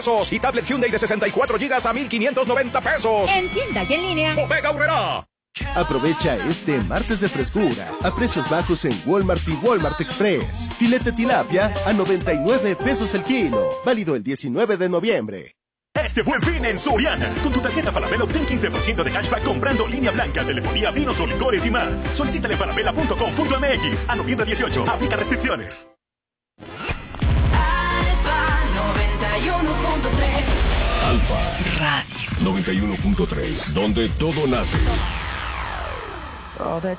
y tablet Hyundai de 64 GB a 1,590 pesos. En tienda y en línea. Bodega Aurrerá. Aprovecha este martes de frescura a precios bajos en Walmart y Walmart Express. Filete tilapia a 99 pesos el kilo. Válido el 19 de noviembre. Este Buen Fin en Soriana. Con tu tarjeta Falabella obtén 15% de cashback comprando línea blanca, telefonía, vinos o licores y más. Solicítale en falabella.com.mx. A noviembre 18. Aplica restricciones. Alfa Radio 91.3, donde todo nace. All that